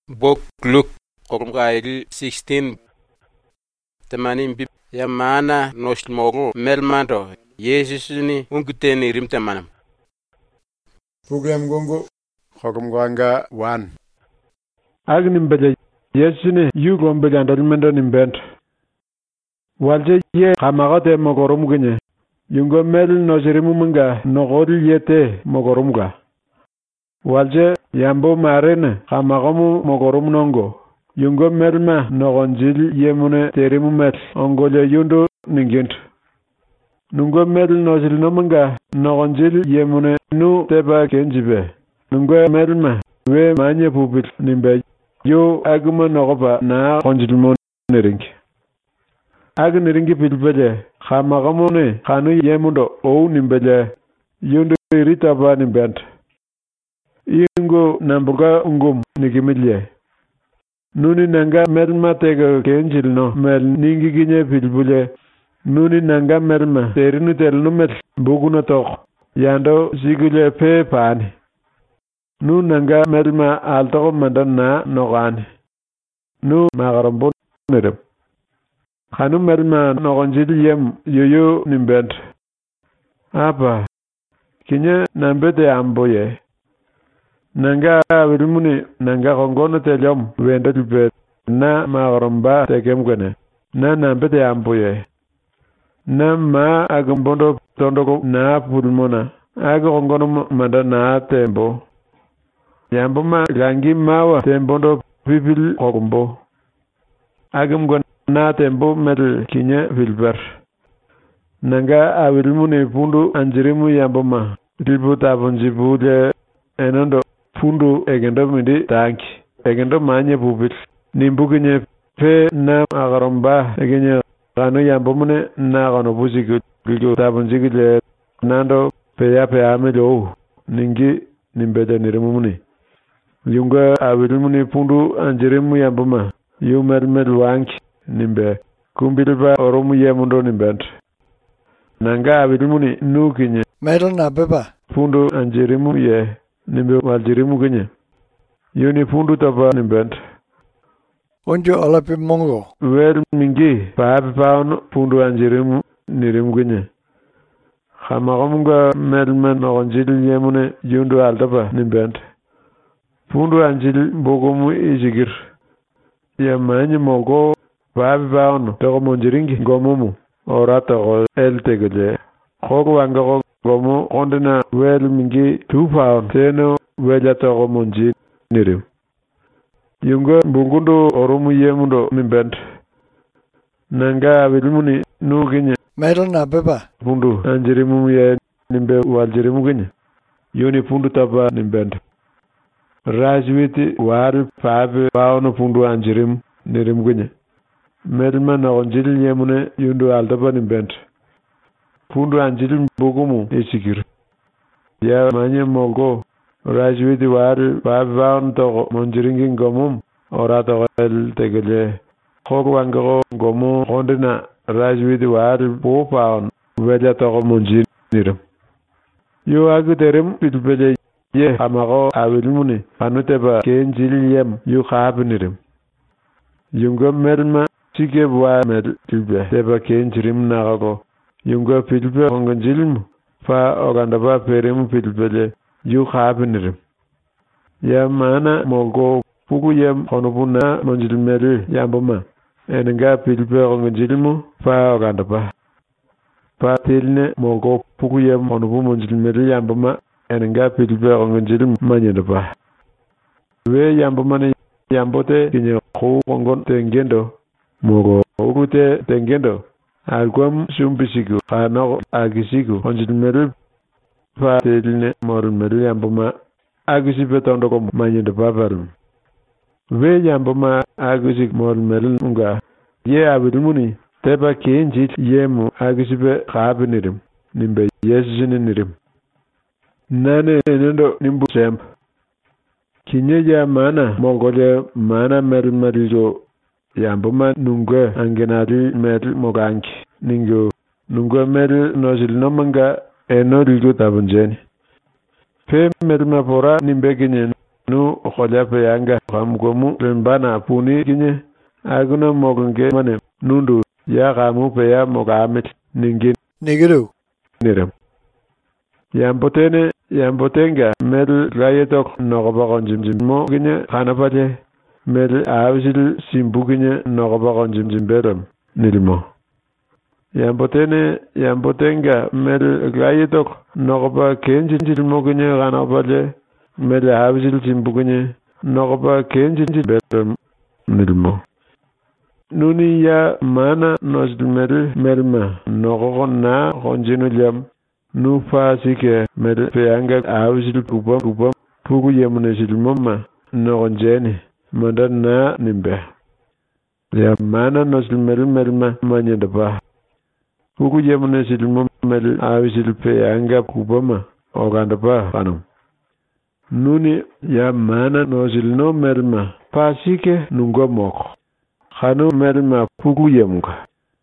Book Luke Korumkail 16 tamanin bib ya maana noshmogo melmando Jesus ni unguteni rimtamanam. Program gongo Korumkwanga 1 Agni mbeje Jesus ni yugo mbeje andalmendo ni mbent. Walje ye kamagote mogorumgunye. Yungo mel nojerimu munga nogori yete mogorumga. Walje yambo marene kamagomu mogorum nongo. Yungo melma nogonjil yemune terimu mel ongole yundo ningent. Nungo mel nojil nomunga nogonjil yemune nu teba kenjibe. Nungo melma we manye pubil nimbe yo aguma nogoba na konjilmo nering. Ag neringi pilbele kamagamone kanu yemundo ou nimbele yundo irita ba nimbent. Ingo nambuga ungum nikimilye. Nuni nanga melma tega kenjil no mel ningi ginye pilbule. Nuni nanga melma terinu telnu mel buguna tok. Yando sigule pe pani. Nu nanga melma altoko mandan na nogani. Nu magarambo nirem. Kanu melma nogonjil yem yoyo nimbent. Apa kinya nambete amboye. Nanga wilmuni nanga kongono telyom wenda tupet na magaramba tekem gane na nambete amboye. Na ma agambondo tondoko na pulmona aga kongono manda na tembo. Yambo ma gangi mawa tembondo pipil kokumbo. Agam gwan na tembo mel kinya vilber. Nanga awilmuni pundu anjirimu yambo ma tilbu tabunjibu de enondo pundu egendo mindi tanki. Egendo manye pubil. Nimbu kinye pe na agaromba egenye kanu yambo mune na kano busiku gilgo tabunjigi le nando peya amelo ningi nimbede nirimu muni. Yunga awilmuni pundu anjirimu yambo ma yu mel wanki nimbe kumbilba oromu yemundo nimbent. Nanga awilmuni nukinye Metal na beba pundu anjirimu ye nimbe waljirimu kinye. Yuni pundu tapa nimbent. Onjo alapi mongo Wel mingi paapi paano pundu anjirimu nirimu kinye. Khamagomunga melmen nogonjil yemune yundu altapa nimbent. Pundu anjil bogomu ijigir. Ya manyi mogo paapi paano toko monjiringi gomumu. Orata ko el tegele. Kogo wanga gomu kondina wel mingi 2 pound teno wela toko monjil nirim. Yunga mbungundo oromu yemundo nimbent. Nanga wilmuni nukinye. Metal na beba Pundu anjirimu ye nimbe waljirimu kinye. Yuni pundu tapa nimbent. Rajwiti wari paapi paano pundu anjirimu nirim kinye. Melma nogonjil yemune yundu altapa nimbent. Pundu anjil mbugumu isikir. Ya manye mogo rajwiti wari paapi paano toko monjiringi ngomum ora toko el tegele. Kogo wangago ngomu kondina rajwiti wari 4 paano wela toko monjil nirim. Yo agu terim pilpele ye kamago awilmuni panuteba kenjil yem yu khabi nirim. Yunga melma sige bwa mel pilpe teba kenjirim nagago. Yunga pilpe konganjilmu fa ogandaba perimu pilpele yu khabi nirim. Ya mana mogo puku yem konubuna monjilmeli yamboma. Enenga pilpe konganjilmu fa ogandaba. Pa tilne mogo puku yem konubu monjilmeli yamboma. Enenga pilpe konganjilmu manyedaba. We yamboma ne yambote kinye kou kongon tengendo. Mogo ukute tengendo. Alguam sumbisiku kano agisiku konjilmeli pa tilne morumeli yamboma. Agisipe tondoko manyedaba varum. We yamboma agisik morumeli unga. Ye awilmuni teba kenjit yemu agisipe khabi nirim. Nimbe yesini nirim. Nane enendo nimbu semp. Kinye ya mana mongole mana melmelijo yamboma nunga angenali mel moganki. Ningo nunga mel nojil nomanga eno lijo tabunjeni. Pe melma pora nimbe kinye nu khoja peyanga khamgomu lembana puni kinye aguna mogunge mane nundu ya kamu peya mogamit ningin Nigiru. nirem yambotenga mel gayetok nogoba jimjimo kinye khanapaje mel awsil simbu kinye nogoba jimjimberem nilmo yambotenga mel gayetok nogoba kenjilmo kinye khanapaje mel awsil simbu kinye nogoba kenjilberem nilmo nuni ya mana nosmel melma nogogo na konjinulyam nu fasike mel peyanga awsil kubam pugu yemune silmoma nogonjeni mandan na nimbe ya mana nosmel melma manyedaba pugu yemune silmom mel awsil peyanga kubama ogandaba kanum nuni ya mana nosilno melma fasike nungomoko khanu melma pugu yemga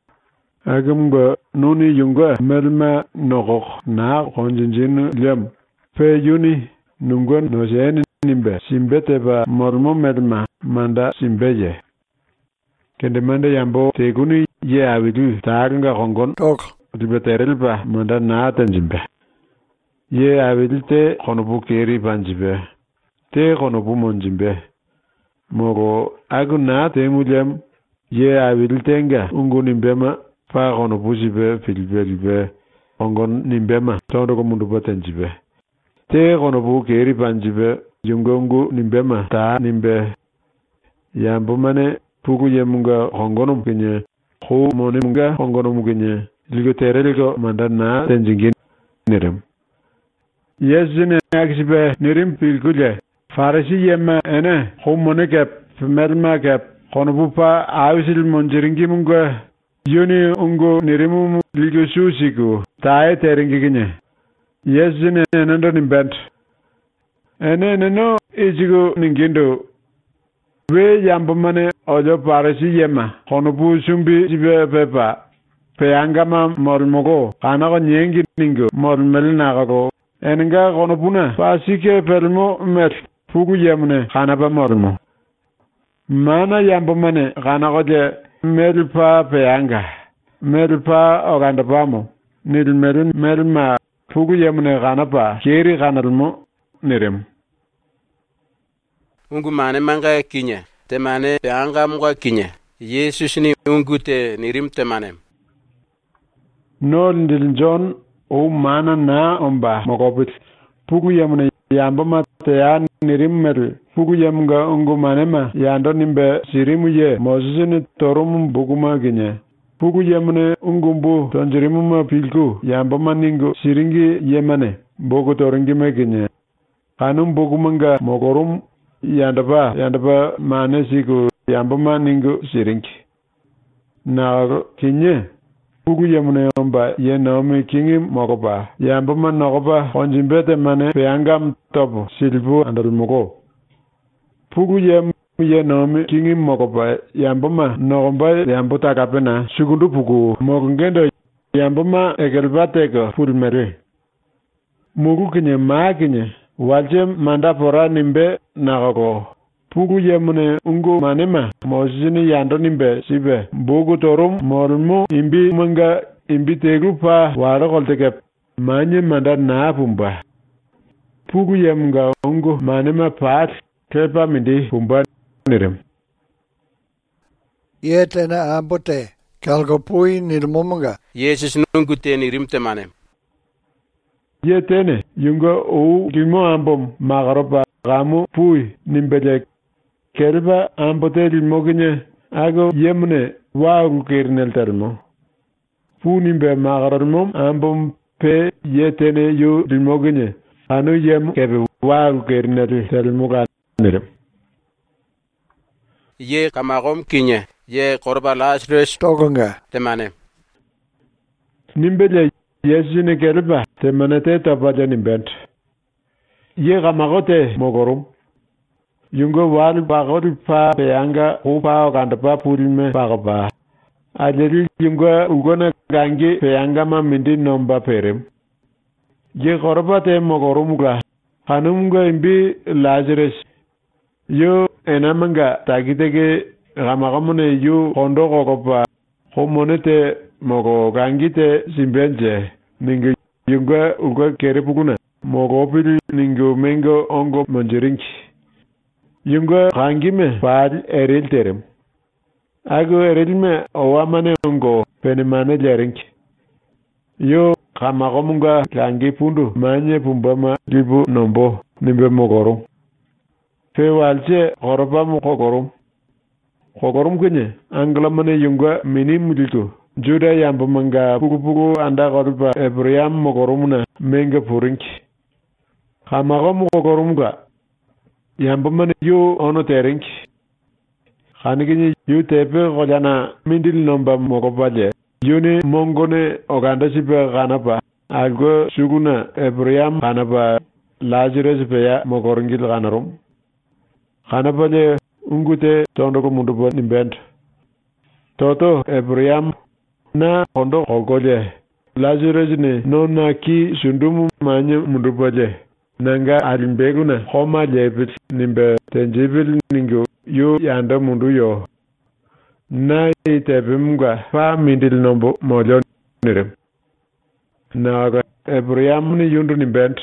agumga nuni yunga melma nogok na konjinjin lem pe yuni nungon noseni nimbe simbete ba mormo melma manda simbeje kende manda yambo teguni ye awidu taringa kongon Tok. dibeterel ba manda na tanjimbe ye awilte konobu keri banjibe te konobu monjimbe mogo aguna temulem ye awiltenga ungu nimbema pa kono busibe filbe ongon nimbema tondo ko mundu botenjibe te kono bu keri banjibe yungongu nimbema ta nimbe yambo mane pugu yemunga hongonum kinye khu moni munga hongonum kinye ligo tereligo mandana tenjingin nirem yezine aksibe nirim pilgule farisi yemma ene khu moni kep melma kep kono bupa awisil monjiringi munga yuni ungo nirimu ligo susiku tae teringi kinye yezine nendo nimbent ene neno ijigo ningindo we yambo mane ojo parisi yema kono bu sumbi jibe pepa peyangama mormogo kana ko nyengi ningo mormel nagago enga kono buna pasike pelmo met fugu yemne kana ba mormo mana yambo mane kana ko je melpa peyanga melpa oganda bamo nil melma fugu yemne kana pa keri kanalmo nirem ungu mane manga kinya te mane peyanga mga kinya Jesus ni ungu te nirim te mane no ndil John o mana na omba mogobit fugu yemne yamba mate ya nirim mel fugu yemga ungu manema yando nimbe sirimu ye mozini torum buguma ginye fugu yemne ungumbu tonjirimu ma pilku yamba maningo siringi yemane bogu toringi meginye kanum bugumanga mogorum yandaba mane siku yamba maningo siringi na kinye fugu yemne omba ye naomi kingi mogoba yamba man nogoba onjimbete mane peyangam topo silbu andal mogo fugu ye naomi kingi mogoba yamba ma nogomba yamba takapena sugundu fugu mogengendo yamba ma egelbateko fulmere mugu kinye maa kinye walje manda pora nimbe nagago fugu yemune ungu manema mozini yando nimbe sibe bugu torum mormu imbi manga imbi tegu pa waro kolteke manye manda na pumba fugu yemga ungu manema pat kepa mindi pumba nirem Yetena ambote kalgopui nilmomunga. Jesus nungu te nirim te mane yetene yunga o limo ambom magaroba gamu pui nimbele kelba ambote limo ginye ago yemne waagu kernel termo pu nimbe magarormo ambom pe yetene yo limo ginye anu yem kebe waagu kernel termo ga nere ye kamagom kinya ye korba Lazarus Togonga. te mane nimbele yesine kelba te manete tabaja nimbent ye gamagote mogorum yungo wal bagol pa peyanga upa oganda pa pulme bagba ajeli yungo ugona gangi peyanga ma mindi nomba perem ye korba te mogorum ga hanum go imbi Lazarus Yo enamanga takiteke ramakamune yu kondo kokopa homonete moko kangite simbenje ninge yunga uga kerepukuna moko pil ninge mengo ongo monjerinki yunga kangime pal eril terem ago erilme owamane ongo penemane jerinki yo kamakamunga kangi pundu manye pumbama libu nombo nimbe mogoro fe walche koropamu kokorum kenye anglamane yunga mini mulito juda yamba manga puku anda korpa Abraham mokorumna menga purinki kamakamu kokorumga yamba mane yu ono terinki khanikinye yu tepe kojana mindil nomba mokopaje yuni mongone oganda sipe kanapa algo suguna Abraham kanapa Lazarus peya mokoringil kanarum kanapa le ungute tondo ko mundu nimbent toto Abraham na kondo kogoje Lazarus ne nona ki sundumu manye mundu boje nanga alimbeguna khoma jepit nimbe tenjibil ningo yo yanda mundu yo na itebimga fa mindil nombo mojon nirem na Abraham ni yundu nimbent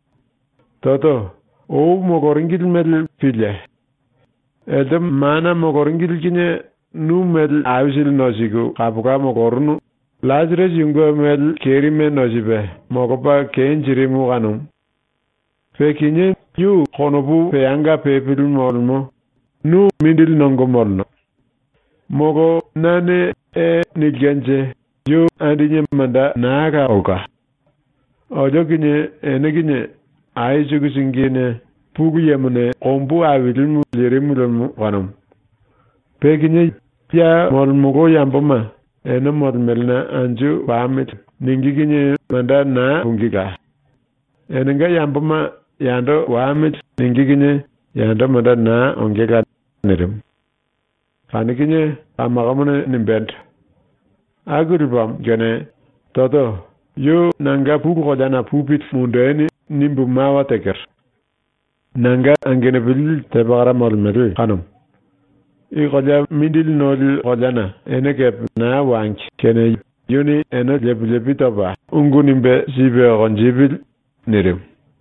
toto o mogoringil mel pile edem mana mogoringil kine nu mel awsil nosigo kabuka mogornu Lazarus yungo mel kerime nosibe mogopa kenjirimu kanum fekinye yu konobu peyanga pepil molmo nu mindil nongo molno mogo nane nilgenje yu andinye manda naga oga ojo kinye eneginye aizugu singine pugu yemune kombu awilmu lirimulmu kanum pekinye pia molmugo yamboma ene molmelna anju pamit ningiginye manda na pungiga enenga yamboma yando wamit ningiginye yando manda na ongega nirim khanikinye amagamune nimbent aguribam gene toto yo nanga pugu kojana pupit mundeni nimbu mawa teker nanga angene bil tebara molmel kanum I koja mindil nol kojana eneke na wank kene yuni eno lebitoba ungu nimbe sibe gonjibil nirim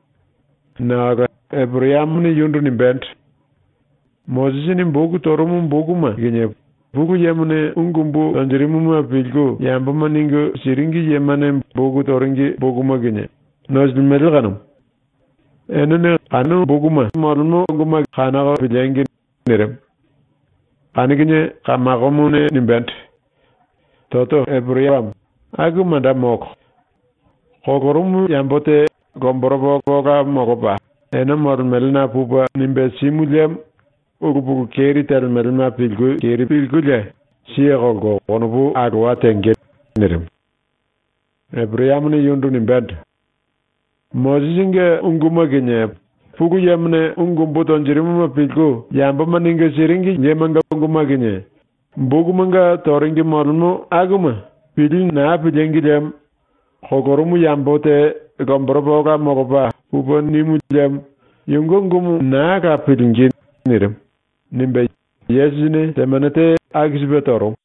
na Abraham ni yundu nimbent Moses ni mbogu torumu mboguma genye bugu yemune ungumbu tanjirimu pilgo yambama ningo siringi yemane mbogu toringi boguma genye nozbil medel kanum enene kanu boguma molmo guma khana bilengi nirim Kanikinye kamakomune nimbent toto Abraham aguma da moko kokorum yambote gomborobo koga mokoba ena melna puba nimbe simulem ugubu keri tel melna pilgu keri pilguje siego konobu agwa tenge nirim Abraham ni yundu nimbent Moses unguma genye Pugu yamne ungumbu tonjirimu pilgu yamba maninga siringi nyemanga unguma genye mbugu manga toringi molmu aguma pilin na pilengi dem kokorumu yambote gomboroboga mogoba pubo nimu dem yungungumu na ka pilingi nirim nimbe yesine temenete agisbetorum